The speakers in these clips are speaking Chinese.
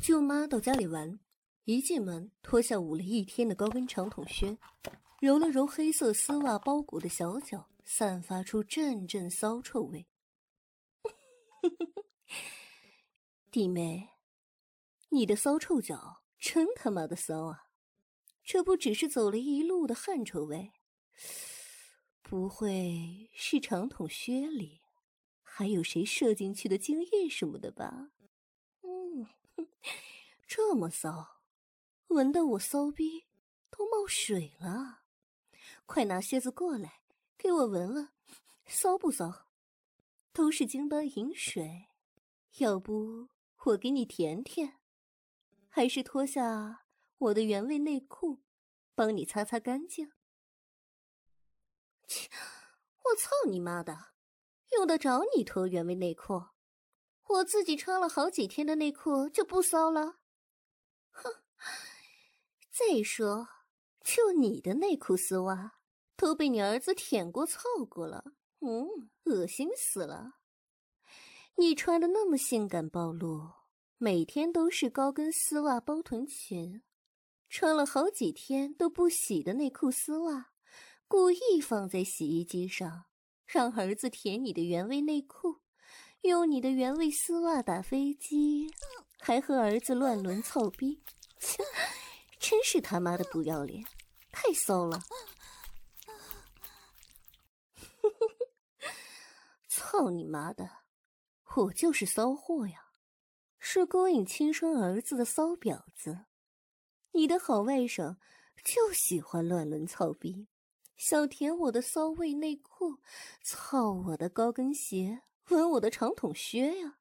舅妈到家里玩，一进门脱下捂了一天的高跟长筒靴，揉了揉黑色丝袜包裹的小脚，散发出阵阵骚臭味。弟妹，你的骚臭脚真他妈的骚啊！这不只是走了一路的汗臭味，不会是长筒靴里还有谁射进去的精液什么的吧？这么骚，闻得我骚逼都冒水了。快拿靴子过来，给我闻闻，骚不骚？都是金斑银水，要不我给你舔舔？还是脱下我的原味内裤，帮你擦擦干净？切！我操你妈的！用得着你脱原味内裤？我自己穿了好几天的内裤就不骚了？哼！再说，就你的内裤丝袜都被你儿子舔过操过了，恶心死了。你穿的那么性感暴露，每天都是高跟丝袜包臀裙，穿了好几天都不洗的内裤丝袜，故意放在洗衣机上，让儿子舔你的原味内裤，用你的原味丝袜打飞机，还和儿子乱伦操逼，切，真是他妈的不要脸，太骚了！操你妈的，我就是骚货呀，是勾引亲生儿子的骚婊子。你的好外甥就喜欢乱伦操逼，想舔我的骚味内裤，操我的高跟鞋，闻我的长筒靴呀。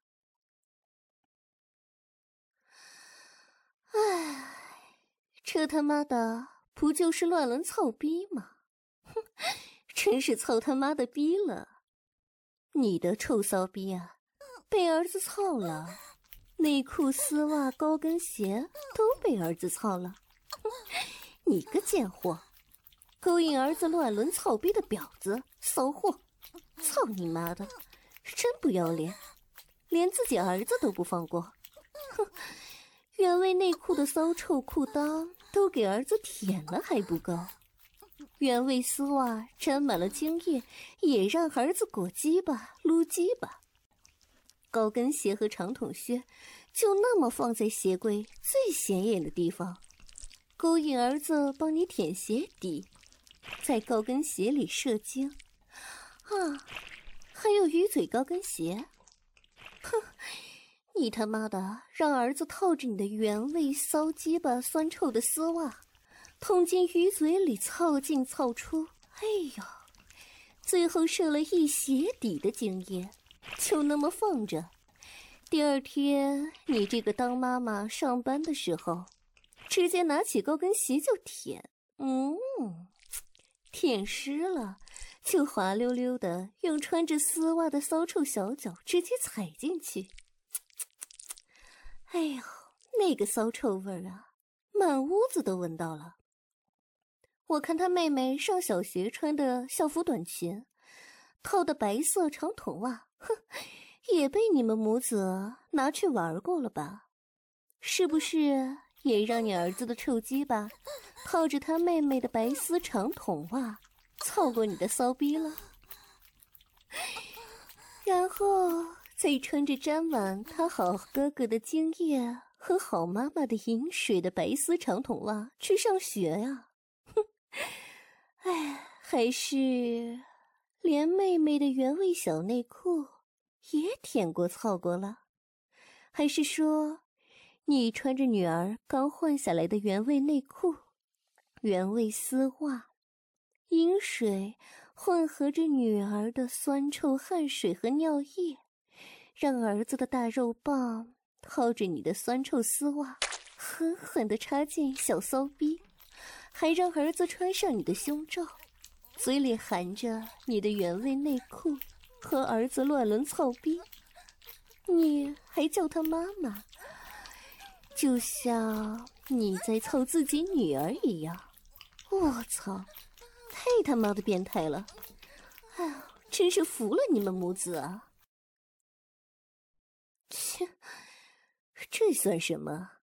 唉，这他妈的不就是乱伦操逼吗？哼，真是操他妈的逼了！你的臭骚逼啊，被儿子操了，内裤、丝袜、高跟鞋都被儿子操了。你个贱货，勾引儿子乱伦操逼的婊子，骚货！操你妈的，真不要脸，连自己儿子都不放过。哼，原味内裤的骚臭裤裆都给儿子舔了还不够，原味丝袜沾满了精液，也让儿子裹鸡巴、撸鸡巴。高跟鞋和长筒靴就那么放在鞋柜最显眼的地方，勾引儿子帮你舔鞋底，在高跟鞋里射精啊！还有鱼嘴高跟鞋，哼！你他妈的让儿子套着你的原味骚鸡巴酸臭的丝袜，捅进鱼嘴里操进操出，哎呦，最后射了一鞋底的精液，就那么放着。第二天你这个当妈妈上班的时候，直接拿起高跟鞋就舔，舔湿了就滑溜溜的用穿着丝袜的骚臭小脚直接踩进去。哎呦，那个骚臭味儿啊，满屋子都闻到了。我看他妹妹上小学穿的校服短裙，套的白色长筒袜，也被你们母子拿去玩过了吧？是不是也让你儿子的臭鸡巴套着他妹妹的白丝长筒袜，操过你的骚逼了？然后再穿着沾满他好哥哥的精液和好妈妈的饮水的白丝长筒袜去上学呀？哎，还是连妹妹的原味小内裤也舔过操过了？还是说你穿着女儿刚换下来的原味内裤、原味丝袜，饮水混合着女儿的酸臭汗水和尿液，让儿子的大肉棒套着你的酸臭丝袜，狠狠地插进小骚逼，还让儿子穿上你的胸罩，嘴里含着你的原味内裤，和儿子乱伦操逼，你还叫他妈妈，就像你在操自己女儿一样。我操，太他妈的变态了！哎呀，真是服了你们母子啊！切，这算什么？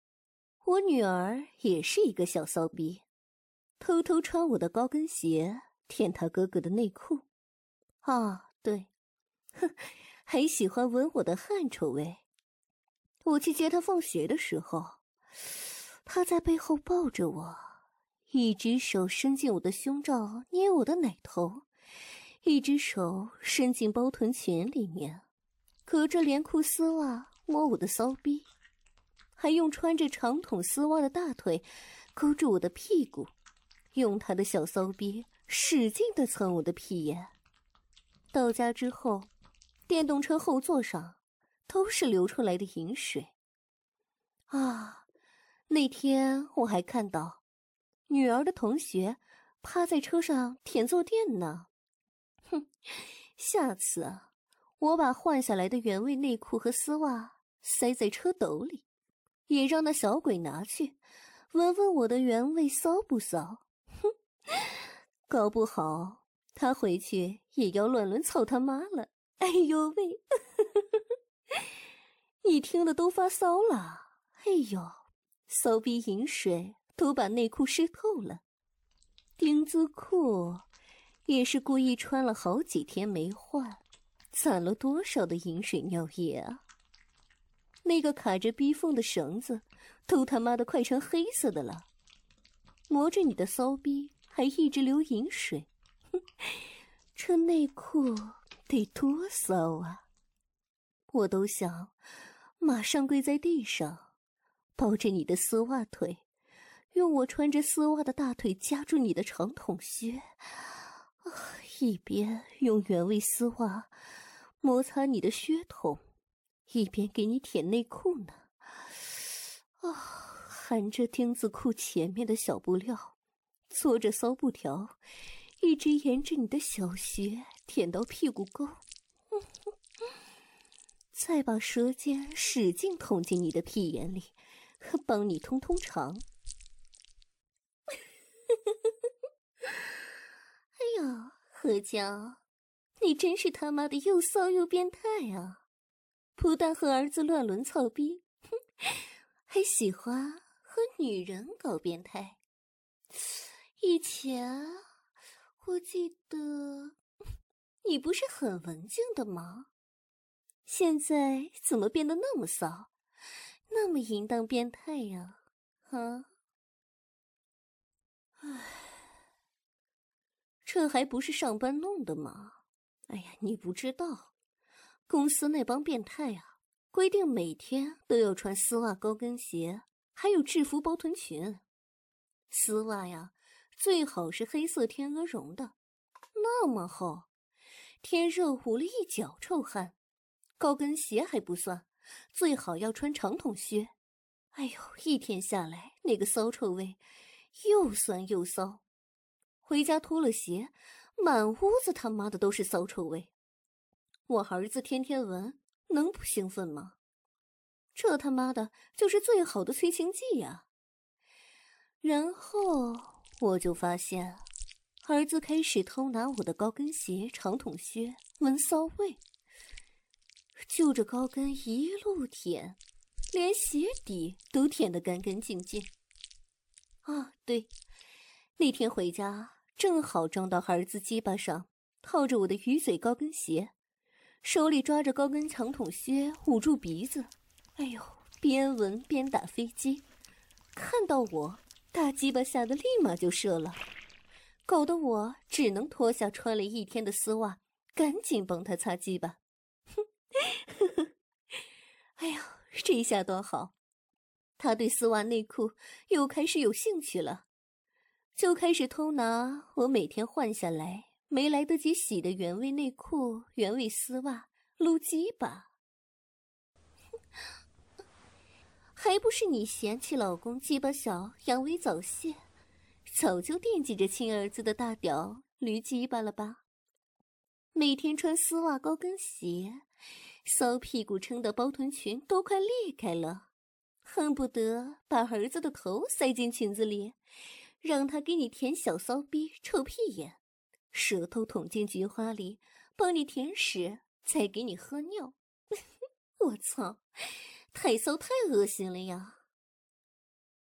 我女儿也是一个小骚逼，偷偷穿我的高跟鞋，舔她哥哥的内裤。啊，对，哼，还喜欢闻我的汗臭味。我去接她放学的时候，她在背后抱着我，一只手伸进我的胸罩捏我的奶头，一只手伸进包臀裙里面，隔着连裤丝袜摸我的骚逼，还用穿着长筒丝袜的大腿勾住我的屁股，用他的小骚逼使劲地蹭我的屁眼。到家之后，电动车后座上都是流出来的饮水。啊，那天我还看到女儿的同学趴在车上舔坐垫呢。哼，下次啊，我把换下来的原味内裤和丝袜塞在车斗里，也让那小鬼拿去闻闻我的原味骚不骚。哼，搞不好他回去也要乱伦操他妈了。哎呦喂，你听了都发骚了。哎呦，骚逼饮水都把内裤湿透了，丁字裤也是故意穿了好几天没换，攒了多少的饮水尿液啊！那个卡着逼缝的绳子都他妈的快成黑色的了，磨着你的骚逼还一直流饮水，哼，这内裤得多骚啊！我都想马上跪在地上，抱着你的丝袜腿，用我穿着丝袜的大腿夹住你的长筒靴，一边用原味丝袜摩擦你的靴筒，一边给你舔内裤呢。含着丁字裤前面的小布料，搓着骚布条，一直沿着你的小穴舔到屁股沟，再把舌尖使劲捅进你的屁眼里，帮你通通肠。哎呀，何江，你真是他妈的又骚又变态啊！不但和儿子乱伦操逼，哼，还喜欢和女人搞变态。以前我记得你不是很文静的吗？现在怎么变得那么骚，那么淫荡变态呀？啊？唉，这还不是上班弄的吗？哎呀，你不知道，公司那帮变态啊，规定每天都要穿丝袜高跟鞋，还有制服包臀裙。丝袜呀，最好是黑色天鹅绒的，那么厚，天热捂了一脚臭汗。高跟鞋还不算，最好要穿长筒靴。哎呦，一天下来，那个骚臭味又酸又骚。回家脱了鞋，满屋子他妈的都是骚臭味。我儿子天天闻，能不兴奋吗？这他妈的就是最好的催情剂呀！然后我就发现，儿子开始偷拿我的高跟鞋、长筒靴，闻骚味，就着高跟一路舔，连鞋底都舔得干干净净。啊，对，那天回家正好撞到儿子鸡巴上套着我的鱼嘴高跟鞋，手里抓着高跟长筒靴捂住鼻子，哎呦，边闻边打飞机，看到我大鸡巴吓得立马就射了，搞得我只能脱下穿了一天的丝袜，赶紧帮他擦鸡巴。哎呀，这下多好，他对丝袜内裤又开始有兴趣了，就开始偷拿我每天换下来没来得及洗的原味内裤、原味丝袜撸鸡巴。还不是你嫌弃老公鸡巴小，阳痿早泄，早就惦记着亲儿子的大屌驴鸡巴了吧？每天穿丝袜高跟鞋，骚屁股撑的包臀裙都快裂开了，恨不得把儿子的头塞进裙子里，让他给你舔小骚逼、臭屁眼，舌头捅进菊花里，帮你舔屎，再给你喝尿。我操，太骚太恶心了呀！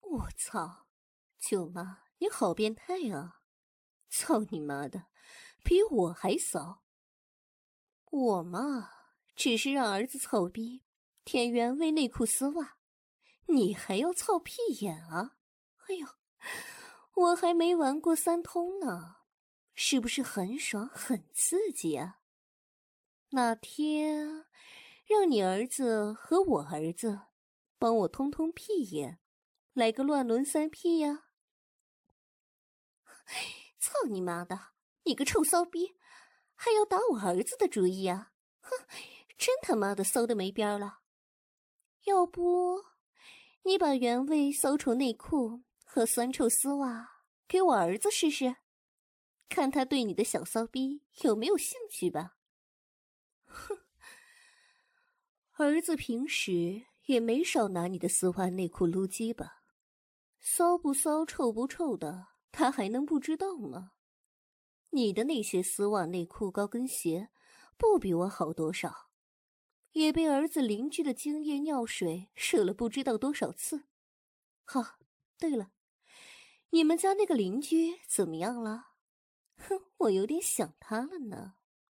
我操，舅妈，你好变态啊！操你妈的，比我还骚！我嘛，只是让儿子操逼，舔原味内裤丝袜，你还要操屁眼啊？哎呦，我还没玩过三通呢，是不是很爽很刺激啊？哪天让你儿子和我儿子帮我通通屁眼，来个乱伦三屁呀！操你妈的，你个臭骚逼，还要打我儿子的主意啊！哼，真他妈的骚的没边了。要不你把原味骚臭内裤和酸臭丝袜给我儿子试试，看他对你的小骚逼有没有兴趣吧。哼，儿子平时也没少拿你的丝袜内裤撸鸡吧？骚不骚臭不臭的，他还能不知道吗？你的那些丝袜内裤高跟鞋不比我好多少，也被儿子邻居的精液尿水射了不知道多少次。哈，对了，你们家那个邻居怎么样了？哼，我有点想他了呢。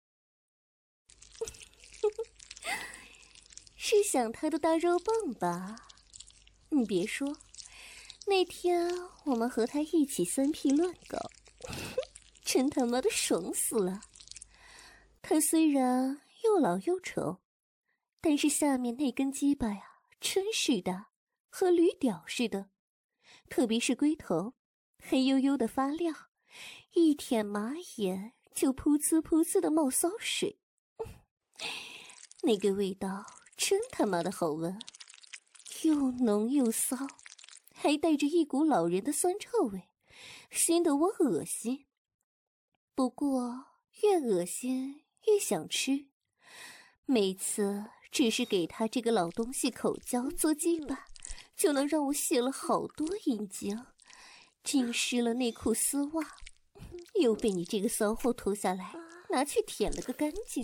是想他的大肉棒吧？你别说，那天我们和他一起三屁乱搞，真他妈的爽死了。他虽然又老又丑，但是下面那根鸡巴呀，真是的，和驴屌似的，特别是龟头，黑黝黝的发亮，一舔马眼就噗呲噗呲的冒骚水，那个味道真他妈的好闻，又浓又骚，还带着一股老人的酸臭味，熏得我恶心。不过越恶心越想吃，每次只是给他这个老东西口交做鸡巴，就能让我泄了好多阴茎，浸湿了内裤丝袜，又被你这个骚货脱下来拿去舔了个干净。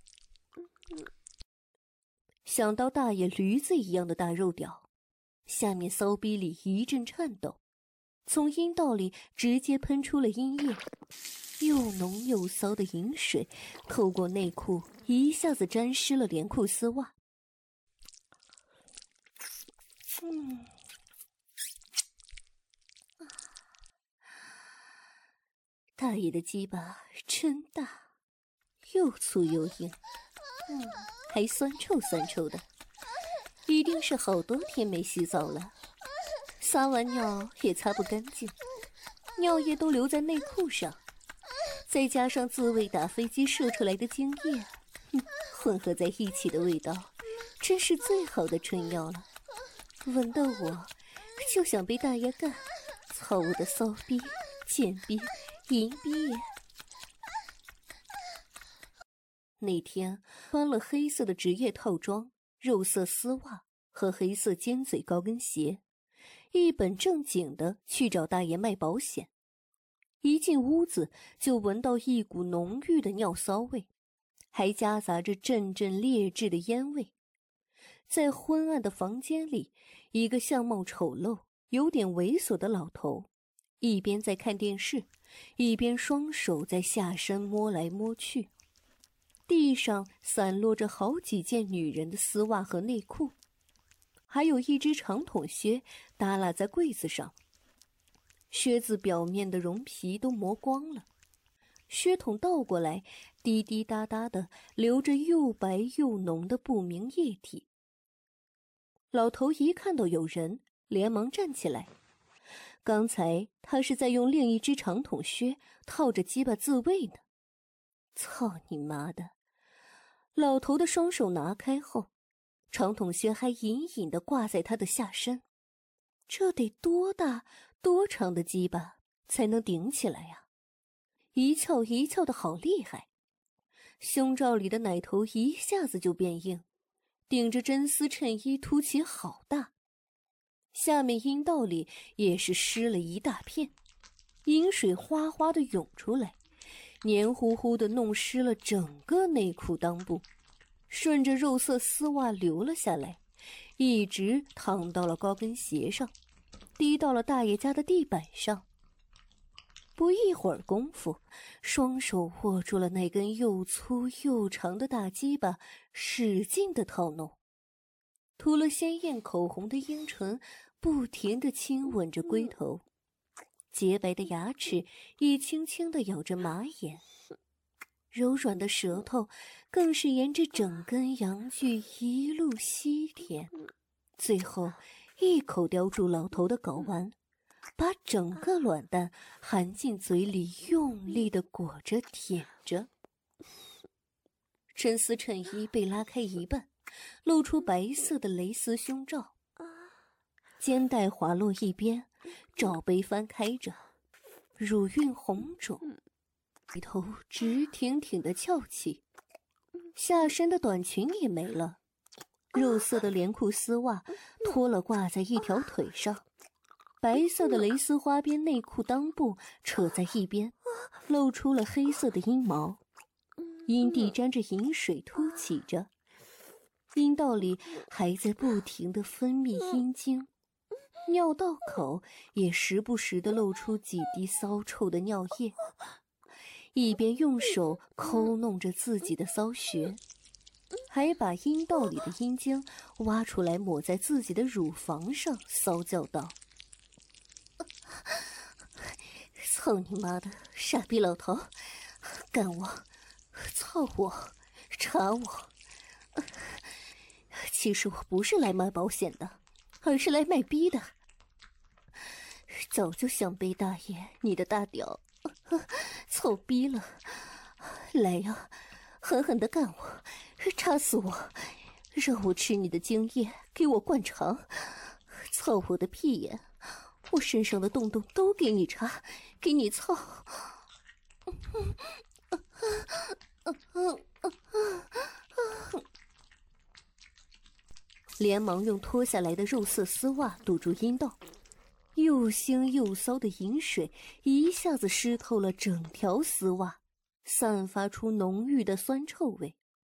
想到大爷驴子一样的大肉屌，下面骚逼里一阵颤抖，从阴道里直接喷出了阴液，又浓又骚的饮水透过内裤一下子沾湿了连裤丝袜。大爷的鸡巴真大，又粗又硬，还酸臭酸臭的，一定是好多天没洗澡了，撒完尿也擦不干净，尿液都留在内裤上，再加上自卫打飞机射出来的精液，混合在一起的味道，真是最好的春药了。闻得我就想被大爷干，操我的骚逼、贱逼、淫逼耶！那天穿了黑色的职业套装、肉色丝袜和黑色尖嘴高跟鞋，一本正经的去找大爷卖保险。一进屋子就闻到一股浓郁的尿骚味，还夹杂着阵阵劣质的烟味。在昏暗的房间里，一个相貌丑陋、有点猥琐的老头，一边在看电视，一边双手在下身摸来摸去。地上散落着好几件女人的丝袜和内裤，还有一只长筒靴耷拉在柜子上，靴子表面的绒皮都磨光了，靴筒倒过来，滴滴答答的流着又白又浓的不明液体。老头一看到有人，连忙站起来。刚才他是在用另一只长筒靴套着鸡巴自慰呢。操你妈的！老头的双手拿开后，长筒靴还隐隐地挂在他的下身。这得多大多长的鸡巴才能顶起来呀？一翘一翘的好厉害，胸罩里的奶头一下子就变硬，顶着真丝衬衣凸起好大，下面阴道里也是湿了一大片，饮水哗哗地涌出来，黏糊糊地弄湿了整个内裤裆部，顺着肉色丝袜流了下来，一直淌到了高跟鞋上， 滴到了大爷家的地板上。不一会儿功夫，双手握住了那根又粗又长的大鸡巴，使劲地掏弄。涂了鲜艳口红的樱唇不停地亲吻着龟头，洁白的牙齿也轻轻地咬着马眼，柔软的舌头更是沿着整根阳具一路吸舔，最后一口叼住老头的睾丸，把整个卵蛋含进嘴里，用力地裹着舔着。真丝衬衣被拉开一半，露出白色的蕾丝胸罩，肩带滑落一边，罩杯翻开着，乳晕红肿，鼻头直挺挺地翘起，下身的短裙也没了，肉色的连裤丝袜脱了挂在一条腿上，白色的蕾丝花边内裤裆部扯在一边，露出了黑色的阴毛，阴蒂沾着饮水凸起着，阴道里还在不停地分泌阴茎，尿道口也时不时地露出几滴骚臭的尿液，一边用手抠弄着自己的骚穴，还把阴道里的阴茎挖出来抹在自己的乳房上，骚叫道：操你妈的傻逼老头，干我，操我，查我！其实我不是来卖保险的，而是来卖逼的。早就想被大爷你的大屌操逼了，来呀，狠狠地干我，插死我，让我吃你的精液，给我灌肠，操我的屁眼，我身上的洞洞都给你插，给你操。连忙用脱下来的肉色丝袜堵住阴道，又腥又骚的饮水一下子湿透了整条丝袜，散发出浓郁的酸臭味。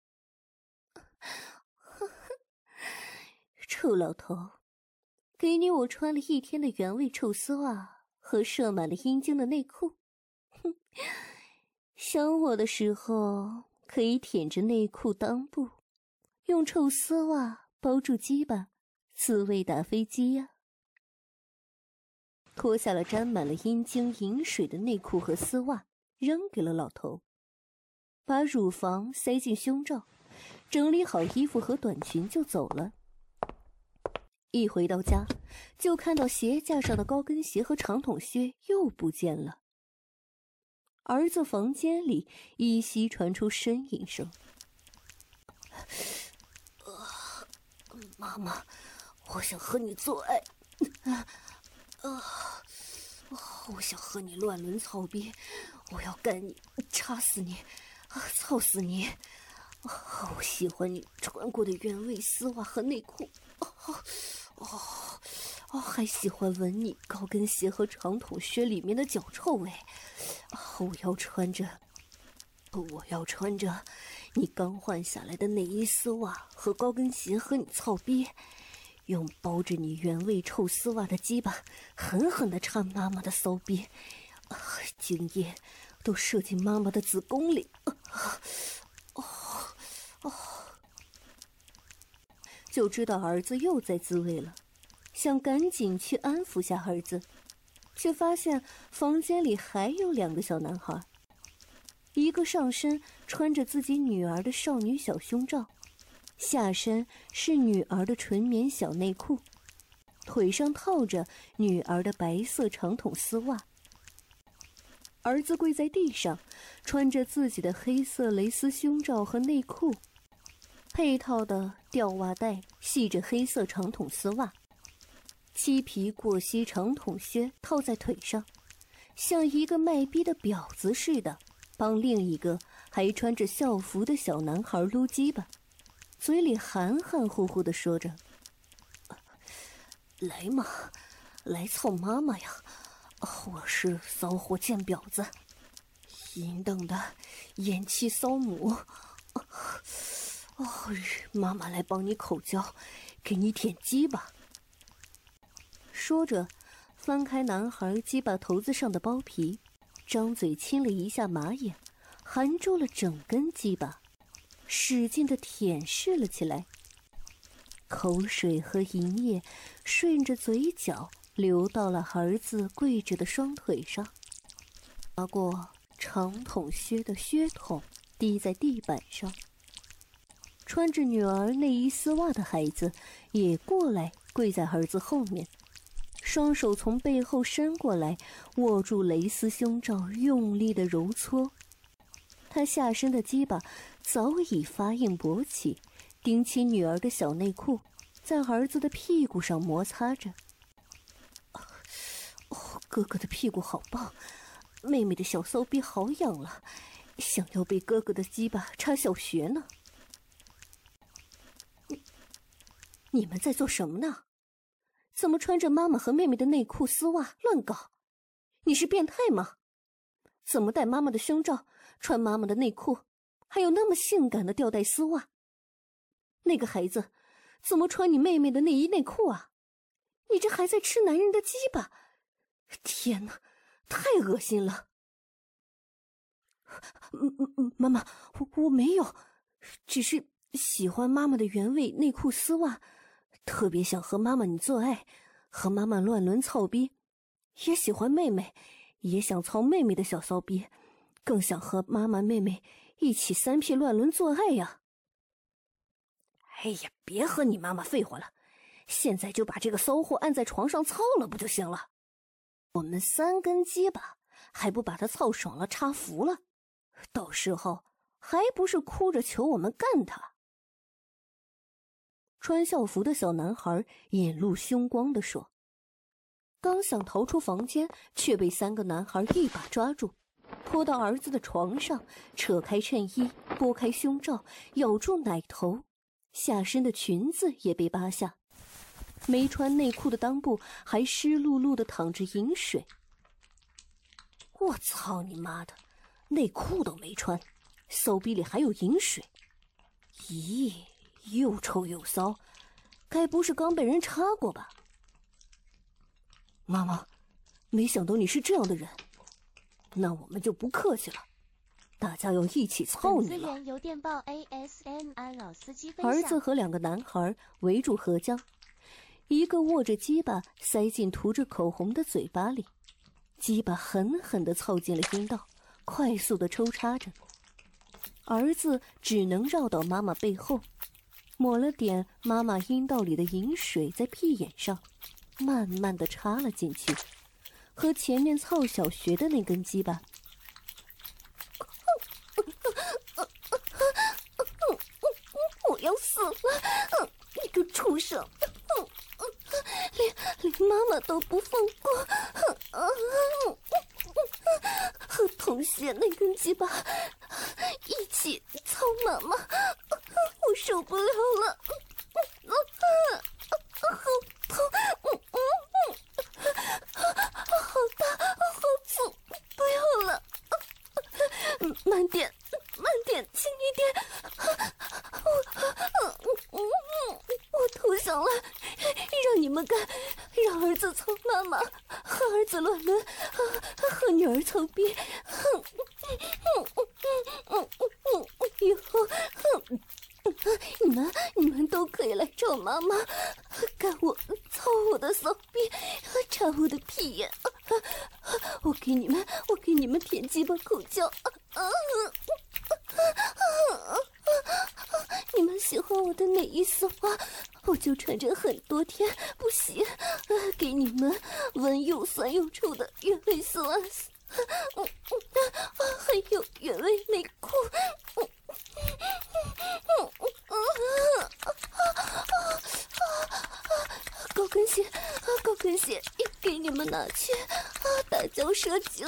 臭老头，给你我穿了一天的原味臭丝袜和射满了阴茎的内裤，哼，想我的时候可以舔着内裤裆部，用臭丝袜包住鸡巴，自慰打飞机呀。脱下了沾满了阴茎饮水的内裤和丝袜，扔给了老头，把乳房塞进胸罩，整理好衣服和短裙就走了。一回到家，就看到鞋架上的高跟鞋和长筒靴又不见了。儿子房间里依稀传出呻吟声。妈妈，我想和你做爱。我想和你乱伦操逼，我要干你，插死你，操死你！我喜欢你穿过的原味丝袜和内裤，还喜欢闻你高跟鞋和长筒靴里面的脚臭味。我要穿着你刚换下来的内衣丝袜和高跟鞋和你操逼，用包着你原味臭丝袜的鸡巴狠狠地插妈妈的骚逼，精液都射进妈妈的子宫里。就知道儿子又在自慰了，想赶紧去安抚下儿子，却发现房间里还有2个小男孩，一个上身穿着自己女儿的少女小胸罩，下身是女儿的纯棉小内裤，腿上套着女儿的白色长筒丝袜。儿子跪在地上，穿着自己的黑色蕾丝胸罩和内裤，配套的吊袜带系着黑色长筒丝袜，漆皮过膝长筒靴套在腿上，像一个卖逼的婊子似的，帮另一个还穿着校服的小男孩撸鸡巴，嘴里含含糊糊地说着：来嘛，来操妈妈呀，我是骚货贱婊子，淫荡的盐气骚母，妈妈来帮你口交，给你舔鸡吧。说着翻开男孩鸡巴头子上的包皮，张嘴亲了一下马眼，含住了整根鸡巴，使劲地舔舐了起来。口水和银液顺着嘴角流到了儿子跪着的双腿上，划过长筒靴的靴筒，滴在地板上。穿着女儿内衣丝袜的孩子也过来跪在儿子后面，双手从背后伸过来，握住蕾丝胸罩，用力地揉搓。他下身的鸡巴早已发硬勃起，顶起女儿的小内裤，在儿子的屁股上摩擦着。哥哥的屁股好棒，妹妹的小骚逼好痒了，想要被哥哥的鸡巴插小穴呢。你们在做什么呢？怎么穿着妈妈和妹妹的内裤丝袜乱搞？你是变态吗？怎么戴妈妈的胸罩，穿妈妈的内裤，还有那么性感的吊带丝袜？那个孩子怎么穿你妹妹的内衣内裤啊？你这还在吃男人的鸡巴？天哪，太恶心了！妈妈，我没有，只是喜欢妈妈的原味内裤丝袜，特别想和妈妈你做爱，和妈妈乱伦操逼，也喜欢妹妹，也想操妹妹的小骚逼，更想和妈妈妹妹一起三 P 乱伦做爱呀！哎呀，别和你妈妈废话了，现在就把这个骚货按在床上操了不就行了？我们3根鸡巴还不把他操爽了插服了，到时候还不是哭着求我们干他？穿校服的小男孩眼露凶光地说，刚想逃出房间，却被3个男孩一把抓住，拖到儿子的床上，扯开衬衣，拨开胸罩，咬住奶头，下身的裙子也被扒下，没穿内裤的裆部还湿漉漉地淌着饮水。我操你妈的，内裤都没穿，骚逼里还有饮水，咦，又臭又骚，该不是刚被人插过吧？妈妈，没想到你是这样的人，那我们就不客气了，大家要一起操你了。 由电报 ASMR 老司机分享。 儿子和2个男孩围住何江，一个握着鸡巴塞进涂着口红的嘴巴里，鸡巴狠狠地操进了阴道，快速地抽插着。儿子只能绕到妈妈背后，抹了点妈妈阴道里的饮水在屁眼上，慢慢地插了进去，和前面操小穴的那根鸡巴。我要死了！你个畜生！连妈妈都不放过，和同学那根鸡巴一起操妈妈，我受不了了，好痛，好大，好粗，不要了，慢点，轻一点，我投降了，让你们干，让儿子操妈妈，和儿子乱伦，和女儿操逼，以后你们都可以来找妈妈，干我操我的骚逼，插我的屁眼，我给你们舔鸡巴口交，你们喜欢我的内衣丝袜，我就穿着很多天不洗，给你们闻又酸又臭的原味丝袜，还有原味内裤。高跟鞋也给你们拿去，打胶射精。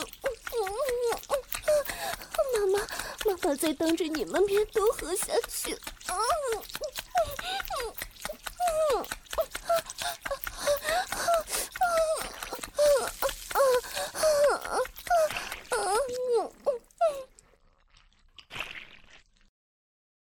妈妈再当着你们面都喝下去。